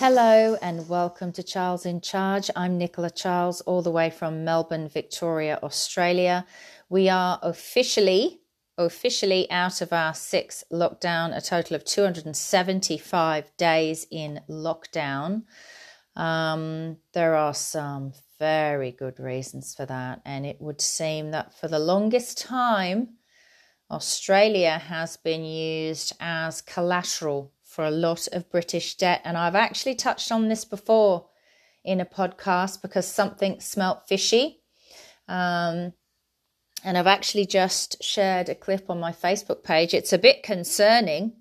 Hello and welcome to Charles in Charge. I'm Nicola Charles, all the way from Melbourne, Victoria, Australia. We are officially out of our sixth lockdown, a total of 275 days in lockdown. There are some very good reasons for that, and it would seem that for the longest time, Australia has been used as collateral for a lot of British debt. And I've actually touched on this before in a podcast because something smelt fishy. And I've actually just shared a clip on my Facebook page. It's a bit concerning.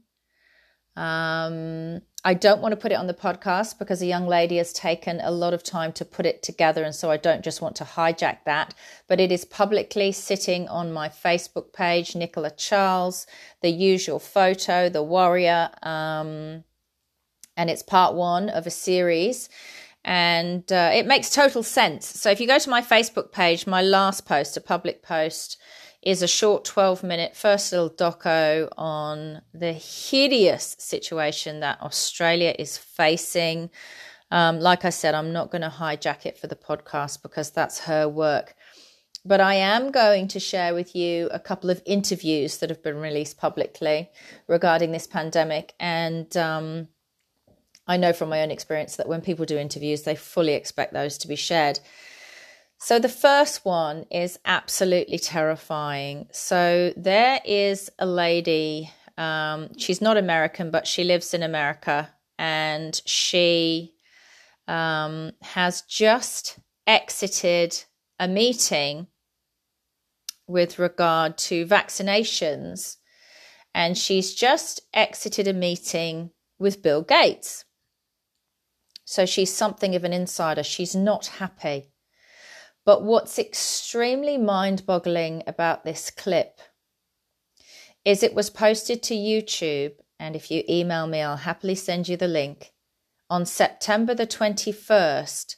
I don't want to put it on the podcast because a young lady has taken a lot of time to put it together. And so I don't just want to hijack that. But it is publicly sitting on my Facebook page, Nicola Charles, the usual photo, the warrior. And it's part one of a series. And it makes total sense. So if you go to my Facebook page, my last post, a public post, is a short 12-minute first little doco on the hideous situation that Australia is facing. Like I said, I'm not going to hijack it for the podcast because that's her work. But I am going to share with you a couple of interviews that have been released publicly regarding this pandemic. And I know from my own experience that when people do interviews, they fully expect those to be shared. So the first one is absolutely terrifying. So there is a lady, she's not American, but she lives in America, and she has just exited a meeting with regard to vaccinations, and she's just exited a meeting with Bill Gates. So she's something of an insider. She's not happy. But what's extremely mind-boggling about this clip is it was posted to YouTube, and if you email me, I'll happily send you the link, on September the 21st,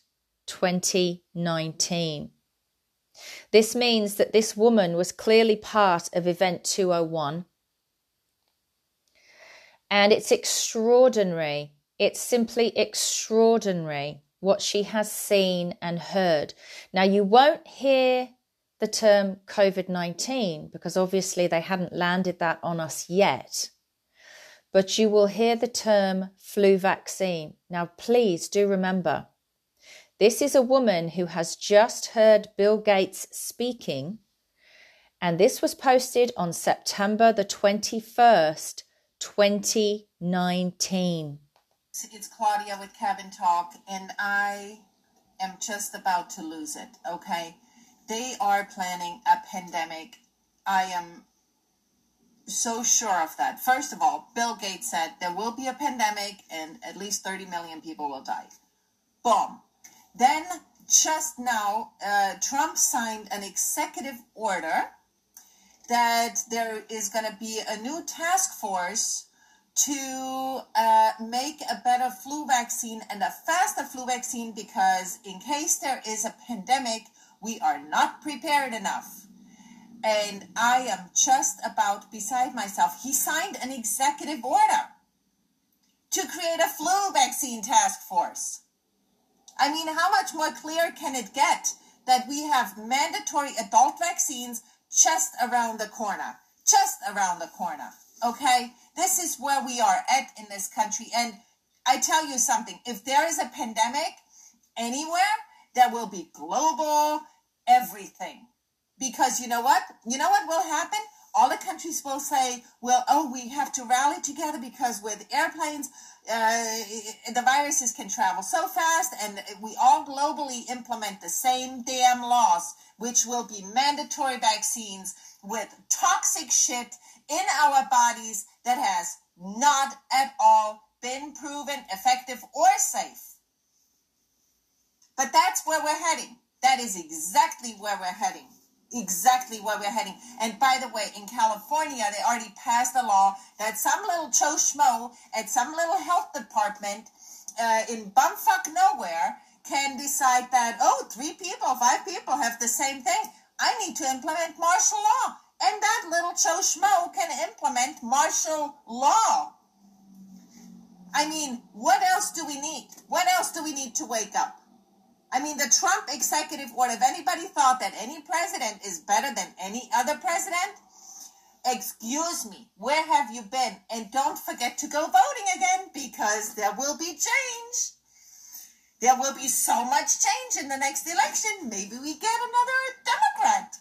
2019. This means that this woman was clearly part of Event 201, and it's extraordinary. It's simply extraordinary what she has seen and heard. Now, you won't hear the term COVID-19 because obviously they hadn't landed that on us yet. But you will hear the term flu vaccine. Now, please do remember, this is a woman who has just heard Bill Gates speaking, and this was posted on September the 21st, 2019. It's Claudia with Cabin Talk, and I am just about to lose it, okay? They are planning a pandemic. I am so sure of that. First of all, Bill Gates said there will be a pandemic and at least 30 million people will die. Boom. Then, just now, Trump signed an executive order that there is going to be a new task force to make a better flu vaccine and a faster flu vaccine, because in case there is a pandemic, we are not prepared enough. And I am just about beside myself. He signed an executive order to create a flu vaccine task force. I mean, how much more clear can it get that we have mandatory adult vaccines just around the corner? Just around the corner, okay? This is where we are at in this country. And I tell you something, if there is a pandemic anywhere, there will be global everything. Because you know what? You know what will happen? All the countries will say, well, we have to rally together because with airplanes, the viruses can travel so fast, and we all globally implement the same damn laws, which will be mandatory vaccines with toxic shit in our bodies that has not at all been proven effective or safe. But that's where we're heading. That is exactly where we're heading. Exactly where we're heading. And by the way, in California, they already passed a law that some little Joe Schmo at some little health department in bumfuck nowhere can decide that, 3 people, 5 people have the same thing. I need to implement martial law. And that little Joe Schmo can implement martial law. I mean, what else do we need? What else do we need to wake up? I mean, the Trump executive order, if anybody thought that any president is better than any other president, excuse me, where have you been? And don't forget to go voting again, because there will be change. There will be so much change in the next election. Maybe we get another Democrat.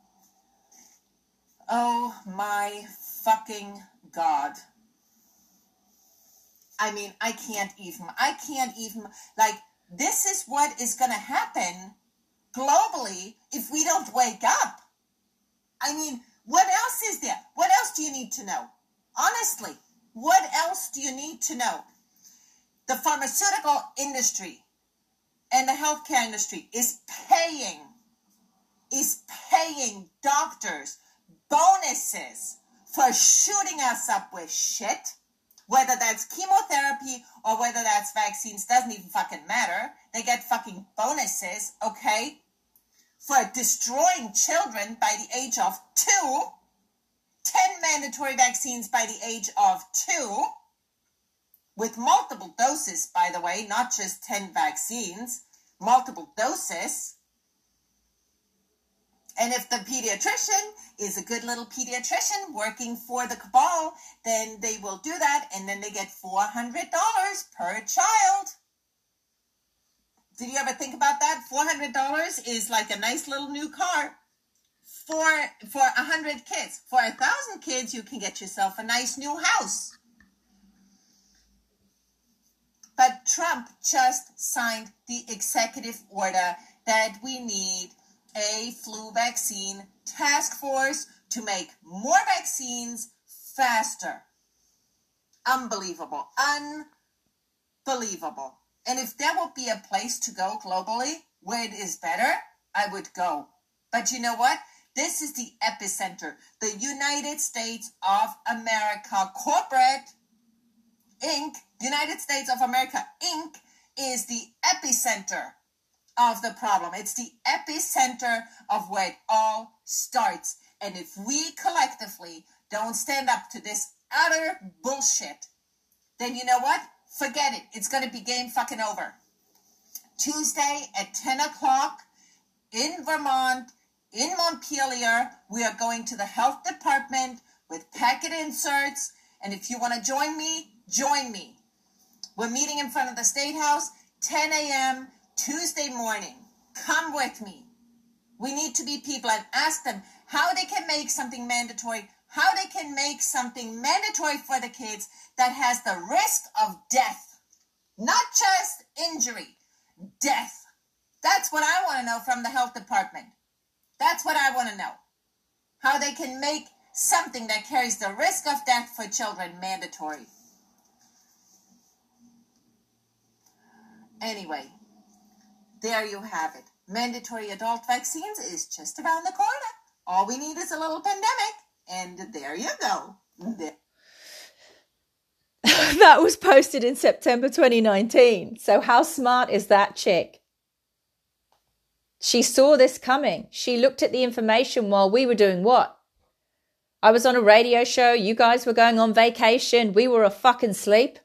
Oh my fucking God. I mean, I can't even, like, this is what is going to happen globally if we don't wake up. I mean, what else is there? What else do you need to know? Honestly, what else do you need to know? The pharmaceutical industry and the healthcare industry is paying doctors bonuses for shooting us up with shit. Whether that's chemotherapy or whether that's vaccines, doesn't even fucking matter. They get fucking bonuses, okay? For destroying children by the age of 2. 10 mandatory vaccines by the age of 2. With multiple doses, by the way, not just 10 vaccines. Multiple doses. And if the pediatrician is a good little pediatrician working for the cabal, then they will do that, and then they get $400 per child. Did you ever think about that? $400 is like a nice little new car for 100 kids. For 1,000 kids, you can get yourself a nice new house. But Trump just signed the executive order that we need a flu vaccine task force to make more vaccines faster. Unbelievable. Unbelievable. And if there would be a place to go globally where it is better, I would go. But you know what? This is the epicenter. The United States of America Corporate Inc., United States of America Inc. is the epicenter of the problem. It's the epicenter of where it all starts. And if we collectively don't stand up to this utter bullshit, then you know what? Forget it. It's going to be game fucking over. Tuesday at 10 o'clock in Vermont, in Montpelier, we are going to the health department with packet inserts. And if you want to join me, join me. We're meeting in front of the State House, 10 a.m., Tuesday morning. Come with me. We need to be people and ask them how they can make something mandatory, how they can make something mandatory for the kids that has the risk of death. Not just injury, death. That's what I want to know from the health department. That's what I want to know. How they can make something that carries the risk of death for children mandatory. Anyway, there you have it. Mandatory adult vaccines is just around the corner. All we need is a little pandemic. And there you go. That was posted in September 2019. So how smart is that chick? She saw this coming. She looked at the information while we were doing what? I was on a radio show. You guys were going on vacation. We were a fucking sleep.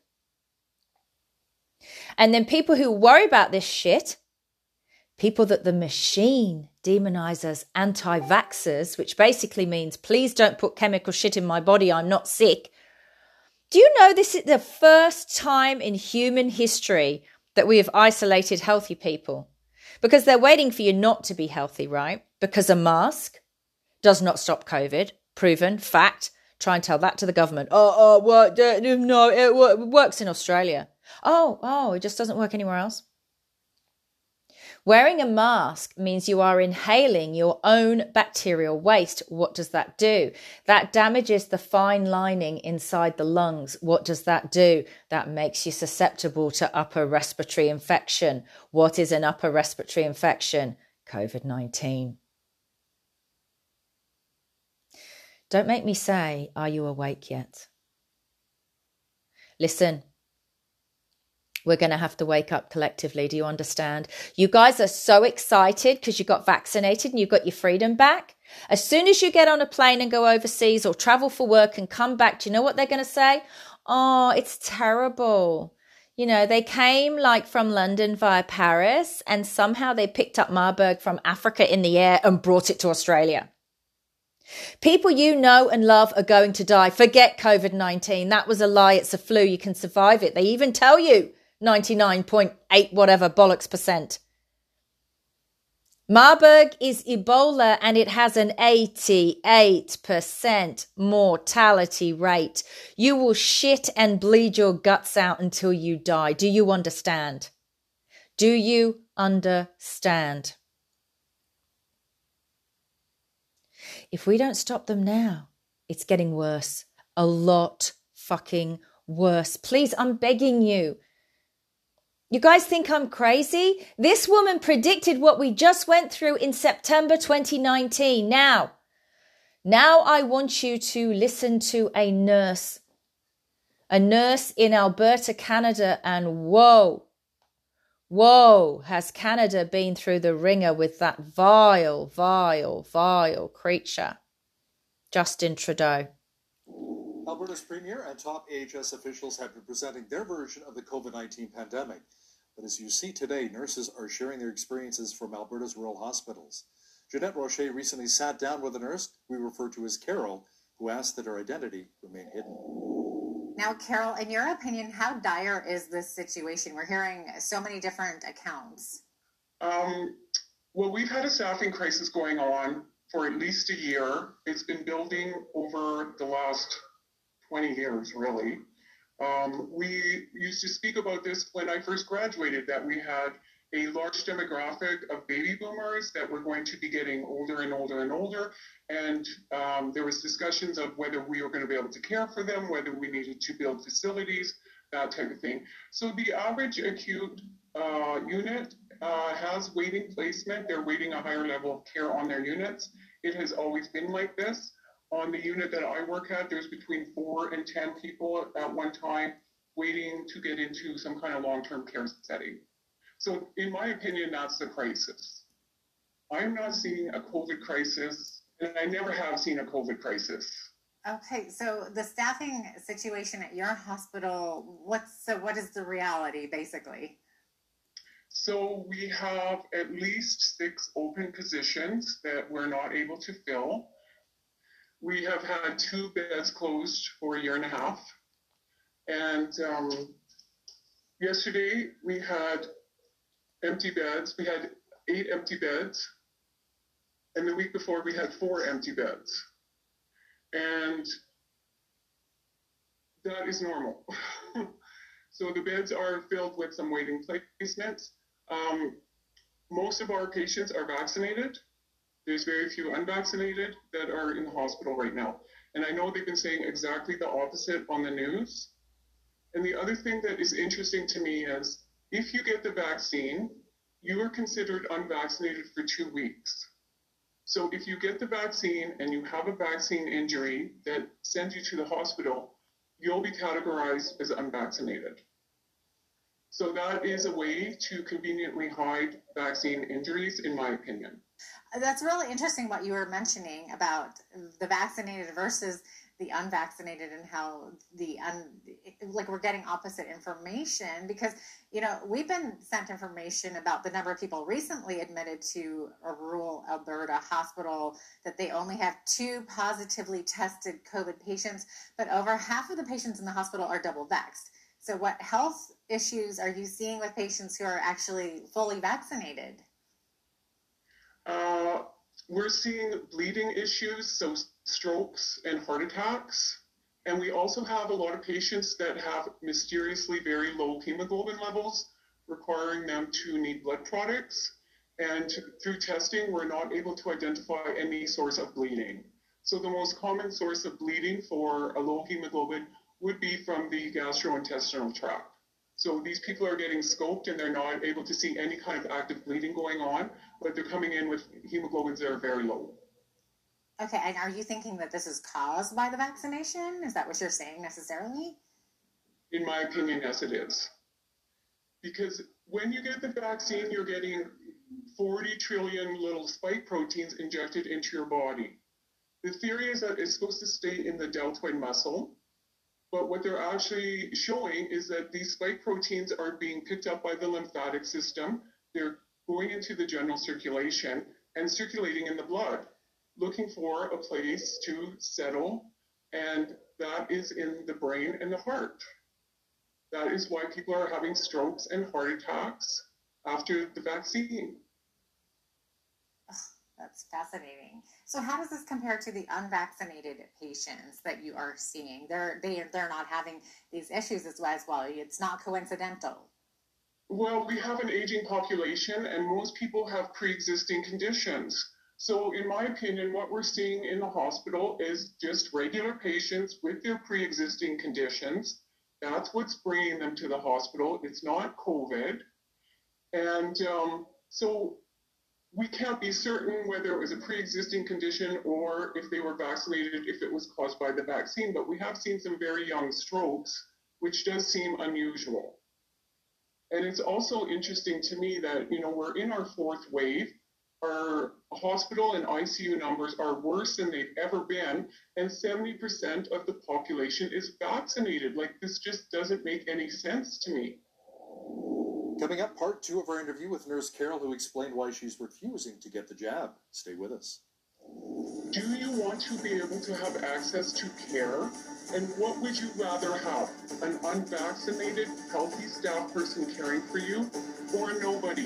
And then people who worry about this shit, people that the machine demonizes as anti-vaxxers, which basically means please don't put chemical shit in my body, I'm not sick. Do you know this is the first time in human history that we have isolated healthy people? Because they're waiting for you not to be healthy, right? Because a mask does not stop COVID. Proven, fact. Try and tell that to the government. No, it works in Australia. Oh, it just doesn't work anywhere else. Wearing a mask means you are inhaling your own bacterial waste. What does that do? That damages the fine lining inside the lungs. What does that do? That makes you susceptible to upper respiratory infection. What is an upper respiratory infection? COVID-19. Don't make me say, are you awake yet? Listen. We're going to have to wake up collectively. Do you understand? You guys are so excited because you got vaccinated and you got your freedom back. As soon as you get on a plane and go overseas or travel for work and come back, do you know what they're going to say? Oh, it's terrible. You know, they came like from London via Paris, and somehow they picked up Marburg from Africa in the air and brought it to Australia. People you know and love are going to die. Forget COVID-19. That was a lie. It's a flu. You can survive it. They even tell you 99.8 whatever bollocks percent. Marburg is Ebola and it has an 88% mortality rate. You will shit and bleed your guts out until you die. Do you understand? Do you understand? If we don't stop them now, it's getting worse. A lot fucking worse. Please, I'm begging you. You guys think I'm crazy? This woman predicted what we just went through in September 2019. Now I want you to listen to a nurse in Alberta, Canada, and whoa, has Canada been through the ringer with that vile creature, Justin Trudeau. Alberta's Premier and top AHS officials have been presenting their version of the COVID-19 pandemic. But as you see today, nurses are sharing their experiences from Alberta's rural hospitals. Jeanette Rocher recently sat down with a nurse we refer to as Carol, who asked that her identity remain hidden. Now, Carol, in your opinion, how dire is this situation? We're hearing so many different accounts. Well, we've had a staffing crisis going on for at least a year. It's been building over the last 20 years, really. We used to speak about this when I first graduated, that we had a large demographic of baby boomers that were going to be getting older and older and older. And there was discussions of whether we were going to be able to care for them, whether we needed to build facilities, that type of thing. So the average acute unit has waiting placement. They're waiting a higher level of care on their units. It has always been like this. On the unit that I work at, there's between 4 and 10 people at one time waiting to get into some kind of long-term care setting. So in my opinion, that's the crisis. I'm not seeing a COVID crisis, and I never have seen a COVID crisis. Okay, so the staffing situation at your hospital, what is the reality, basically? So we have at least 6 open positions that we're not able to fill. We have had 2 beds closed for a year and a half. And yesterday we had empty beds. We had 8 empty beds. And the week before we had 4 empty beds. And that is normal. So the beds are filled with some waiting placements. Most of our patients are vaccinated. There's very few unvaccinated that are in the hospital right now. And I know they've been saying exactly the opposite on the news. And the other thing that is interesting to me is if you get the vaccine, you are considered unvaccinated for 2 weeks. So if you get the vaccine and you have a vaccine injury that sends you to the hospital, you'll be categorized as unvaccinated. So that is a way to conveniently hide vaccine injuries, in my opinion. That's really interesting what you were mentioning about the vaccinated versus the unvaccinated and how we're getting opposite information because, we've been sent information about the number of people recently admitted to a rural Alberta hospital that they only have 2 positively tested COVID patients, but over half of the patients in the hospital are double vaxxed. So what health issues are you seeing with patients who are actually fully vaccinated? We're seeing bleeding issues, so strokes and heart attacks. And we also have a lot of patients that have mysteriously very low hemoglobin levels, requiring them to need blood products. And through testing, we're not able to identify any source of bleeding. So the most common source of bleeding for a low hemoglobin would be from the gastrointestinal tract. So these people are getting scoped and they're not able to see any kind of active bleeding going on, but they're coming in with hemoglobins that are very low. Okay, and are you thinking that this is caused by the vaccination? Is that what you're saying necessarily? In my opinion, yes, it is. Because when you get the vaccine, you're getting 40 trillion little spike proteins injected into your body. The theory is that it's supposed to stay in the deltoid muscle. But what they're actually showing is that these spike proteins are being picked up by the lymphatic system. They're going into the general circulation and circulating in the blood, looking for a place to settle, and that is in the brain and the heart. That is why people are having strokes and heart attacks after the vaccine. That's fascinating. So how does this compare to the unvaccinated patients that you are seeing? They're not having these issues as well. It's not coincidental. Well, we have an aging population, and most people have pre-existing conditions. So in my opinion, what we're seeing in the hospital is just regular patients with their pre-existing conditions. That's what's bringing them to the hospital. It's not COVID. And so we can't be certain whether it was a pre-existing condition or if they were vaccinated, if it was caused by the vaccine. But we have seen some very young strokes, which does seem unusual. And it's also interesting to me that, we're in our fourth wave. Our hospital and ICU numbers are worse than they've ever been, and 70% of the population is vaccinated. Like, this just doesn't make any sense to me. Coming up, part 2 of our interview with Nurse Carol, who explained why she's refusing to get the jab. Stay with us. Do you want to be able to have access to care? And what would you rather have? An unvaccinated, healthy staff person caring for you, or nobody?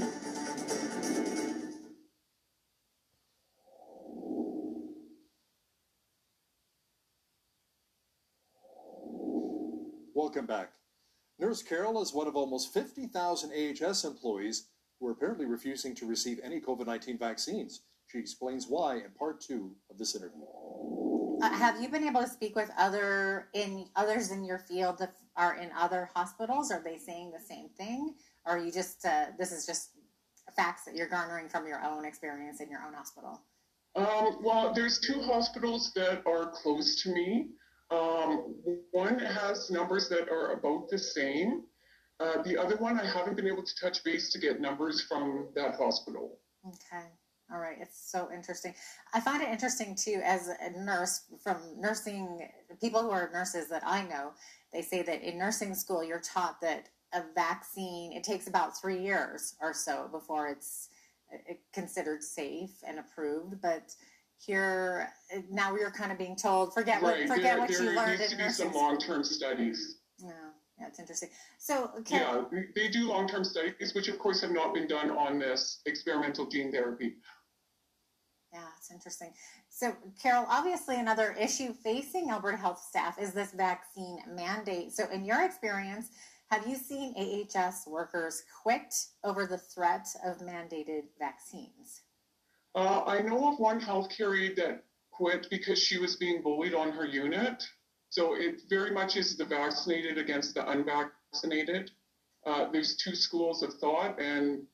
Welcome back. Nurse Carol is one of almost 50,000 AHS employees who are apparently refusing to receive any COVID-19 vaccines. She explains why in part 2 of this interview. Have you been able to speak with others in your field that are in other hospitals? Are they saying the same thing? Or are you just, this is just facts that you're garnering from your own experience in your own hospital? Well, there's 2 hospitals that are close to me. One has numbers that are about the same. The other one, I haven't been able to touch base to get numbers from that hospital. Okay. All right. It's so interesting. I find it interesting, too, as a nurse, from nursing, people who are nurses that I know, they say that in nursing school, you're taught that a vaccine, it takes about 3 years or so before it's considered safe and approved. But here, now we're kind of being told, forget what you learned in nursing. There needs to be some long-term studies. Yeah, it's interesting. So, they do long-term studies, which of course have not been done on this experimental gene therapy. Yeah, it's interesting. So, Carol, obviously another issue facing Alberta Health staff is this vaccine mandate. So, in your experience, have you seen AHS workers quit over the threat of mandated vaccines? I know of one healthcare aide that quit because she was being bullied on her unit. So it very much is the vaccinated against the unvaccinated. There's 2 schools of thought, and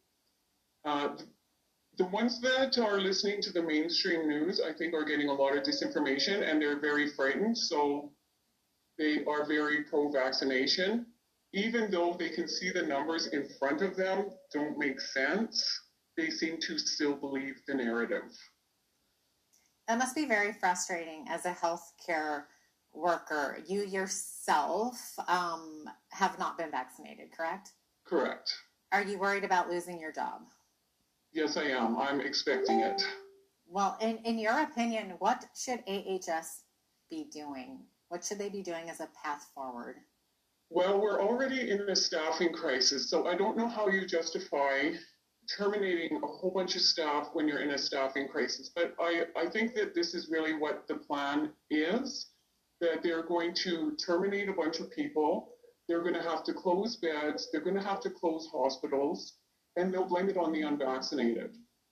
the ones that are listening to the mainstream news, I think, are getting a lot of disinformation, and they're very frightened. So they are very pro-vaccination, even though they can see the numbers in front of them don't make sense. They seem to still believe the narrative. That must be very frustrating as a healthcare worker. You yourself have not been vaccinated, correct? Correct. Are you worried about losing your job? Yes, I am. I'm expecting it. Well, in your opinion, what should AHS be doing? What should they be doing as a path forward? Well, we're already in a staffing crisis, so I don't know how you justify terminating a whole bunch of staff when you're in a staffing crisis. But I think that this is really what the plan is, that they're going to terminate a bunch of people. They're going to have to close beds. They're going to have to close hospitals, and they'll blame it on the unvaccinated.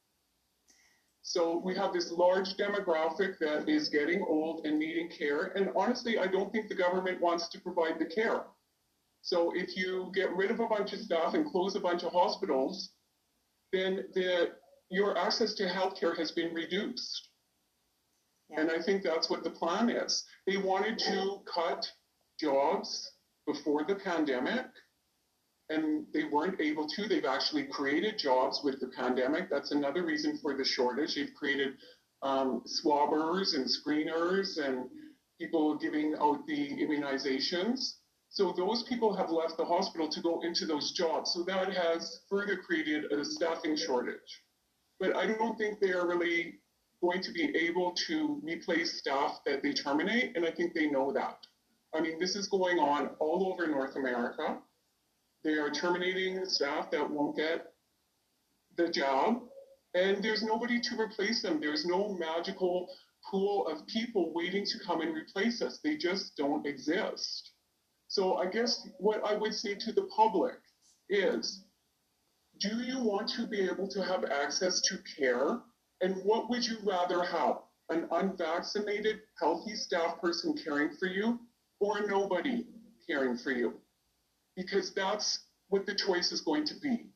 So we have this large demographic that is getting old and needing care. And honestly, I don't think the government wants to provide the care. So if you get rid of a bunch of staff and close a bunch of hospitals, then your access to healthcare has been reduced. Yeah. And I think that's what the plan is. They wanted to cut jobs before the pandemic, and they weren't able to. They've actually created jobs with the pandemic. That's another reason for the shortage. They've created swabbers and screeners and people giving out the immunizations. So those people have left the hospital to go into those jobs. So that has further created a staffing shortage. But I don't think they are really going to be able to replace staff that they terminate, and I think they know that. I mean, this is going on all over North America. They are terminating staff that won't get the job, and there's nobody to replace them. There's no magical pool of people waiting to come and replace us. They just don't exist. So I guess what I would say to the public is, do you want to be able to have access to care? And what would you rather have? An unvaccinated, healthy staff person caring for you, or nobody caring for you? Because that's what the choice is going to be.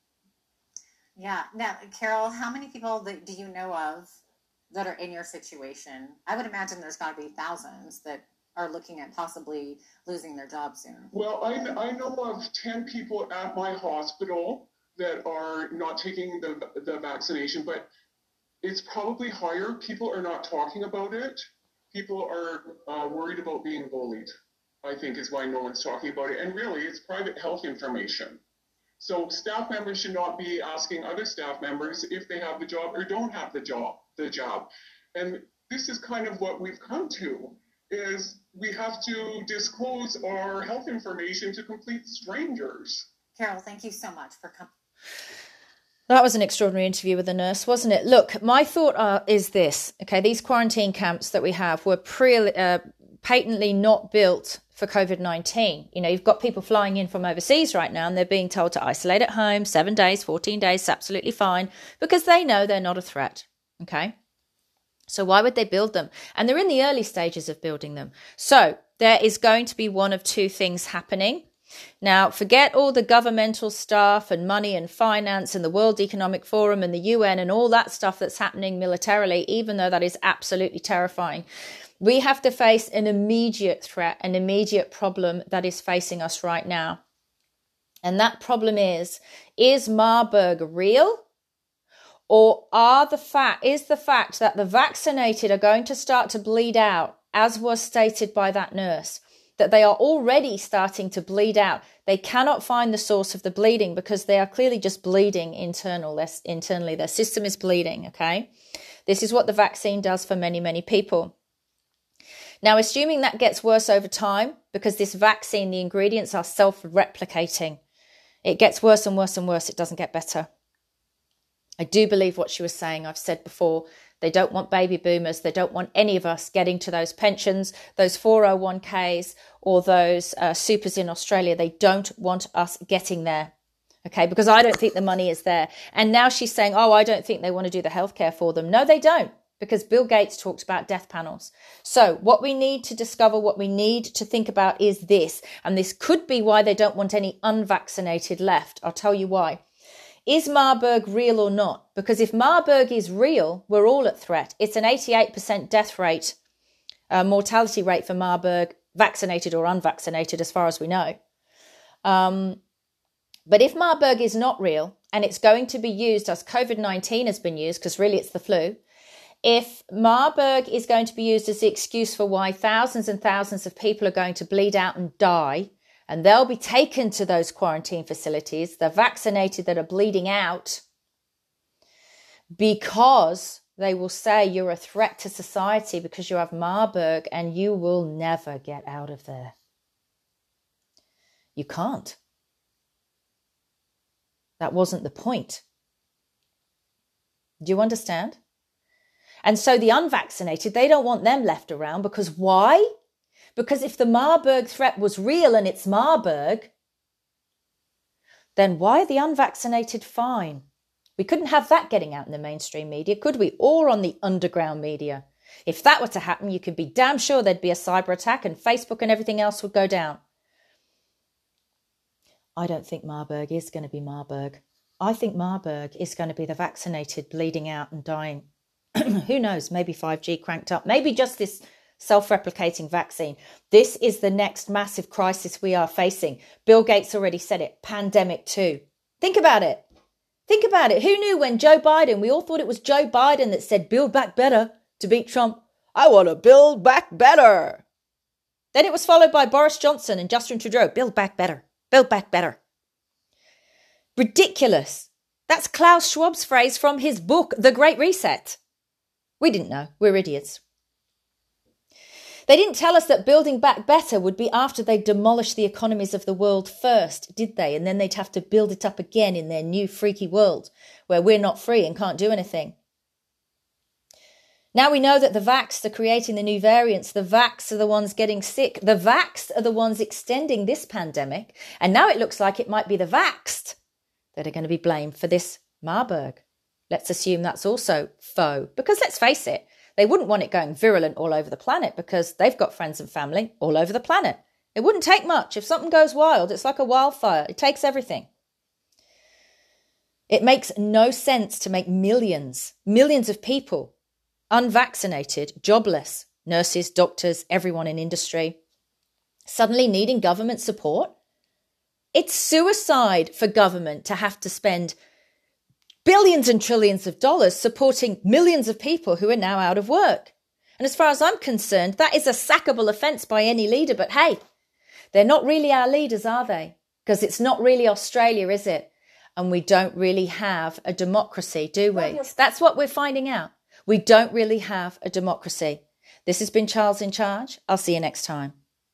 Yeah. Now, Carol, how many people do you know of that are in your situation? I would imagine there's got to be thousands that are looking at possibly losing their job soon. Well, I know of 10 people at my hospital that are not taking the vaccination, but it's probably higher. People are not talking about it. People are worried about being bullied, I think, is why no one's talking about it. And really, it's private health information. So staff members should not be asking other staff members if they have the job or don't have the job. And this is kind of what we've come to, is we have to disclose our health information to complete strangers. Carol, thank you so much for coming. That was an extraordinary interview with a nurse, wasn't it? Look, my thought is this. Okay, these quarantine camps that we have were patently not built for COVID-19. You know, you've got people flying in from overseas right now and they're being told to isolate at home, 7 days, 14 days, absolutely fine, because they know they're not a threat. Okay. So why would they build them? And they're in the early stages of building them. So there is going to be one of two things happening. Now, forget all the governmental stuff and money and finance and the World Economic Forum and the UN and all that stuff that's happening militarily, even though that is absolutely terrifying. We have to face an immediate threat, an immediate problem that is facing us right now. And that problem is Marburg real? Or is the fact that the vaccinated are going to start to bleed out, as was stated by that nurse, that they are already starting to bleed out? They cannot find the source of the bleeding because they are clearly just bleeding internally. Their system is bleeding, okay? This is what the vaccine does for many, many people. Now, assuming that gets worse over time, because this vaccine, the ingredients are self-replicating, it gets worse and worse and worse. It doesn't get better. I do believe what she was saying. I've said before, they don't want baby boomers. They don't want any of us getting to those pensions, those 401ks, or those supers in Australia. They don't want us getting there. Okay, because I don't think the money is there. And now she's saying, oh, I don't think they want to do the healthcare for them. No, they don't, because Bill Gates talked about death panels. So what we need to discover, what we need to think about is this. And this could be why they don't want any unvaccinated left. I'll tell you why. Is Marburg real or not? Because if Marburg is real, we're all at threat. It's an 88% death rate, mortality rate for Marburg, vaccinated or unvaccinated, as far as we know. But if Marburg is not real, and it's going to be used as COVID-19 has been used, because really it's the flu, if Marburg is going to be used as the excuse for why thousands and thousands of people are going to bleed out and die, and they'll be taken to those quarantine facilities, the vaccinated that are bleeding out, because they will say you're a threat to society because you have Marburg and you will never get out of there. You can't. That wasn't the point. Do you understand? And so the unvaccinated, they don't want them left around, because why? Because if the Marburg threat was real and it's Marburg, then why are the unvaccinated fine? We couldn't have that getting out in the mainstream media, could we? Or on the underground media. If that were to happen, you could be damn sure there'd be a cyber attack and Facebook and everything else would go down. I don't think Marburg is going to be Marburg. I think Marburg is going to be the vaccinated bleeding out and dying. Who knows? Maybe 5G cranked up. Maybe just this self-replicating vaccine. This is the next massive crisis we are facing. Bill Gates already said it. Pandemic 2. Think about it. Think about it. Who knew when Joe Biden, we all thought it was Joe Biden that said, build back better to beat Trump. I want to build back better. Then it was followed by Boris Johnson and Justin Trudeau. Build back better. Build back better. Ridiculous. That's Klaus Schwab's phrase from his book, The Great Reset. We didn't know. We're idiots. They didn't tell us that building back better would be after they demolished the economies of the world first, did they? And then they'd have to build it up again in their new freaky world where we're not free and can't do anything. Now we know that the vaxxed are creating the new variants. The vaxxed are the ones getting sick. The vaxxed are the ones extending this pandemic. And now it looks like it might be the vaxxed that are going to be blamed for this Marburg. Let's assume that's also faux. Because let's face it, they wouldn't want it going virulent all over the planet because they've got friends and family all over the planet. It wouldn't take much. If something goes wild, it's like a wildfire. It takes everything. It makes no sense to make millions of people unvaccinated, jobless, nurses, doctors, everyone in industry, suddenly needing government support. It's suicide for government to have to spend billions and trillions of dollars supporting millions of people who are now out of work. And as far as I'm concerned, that is a sackable offence by any leader. But hey, they're not really our leaders, are they? Because it's not really Australia, is it? And we don't really have a democracy, do we? That's what we're finding out. We don't really have a democracy. This has been Charles in Charge. I'll see you next time.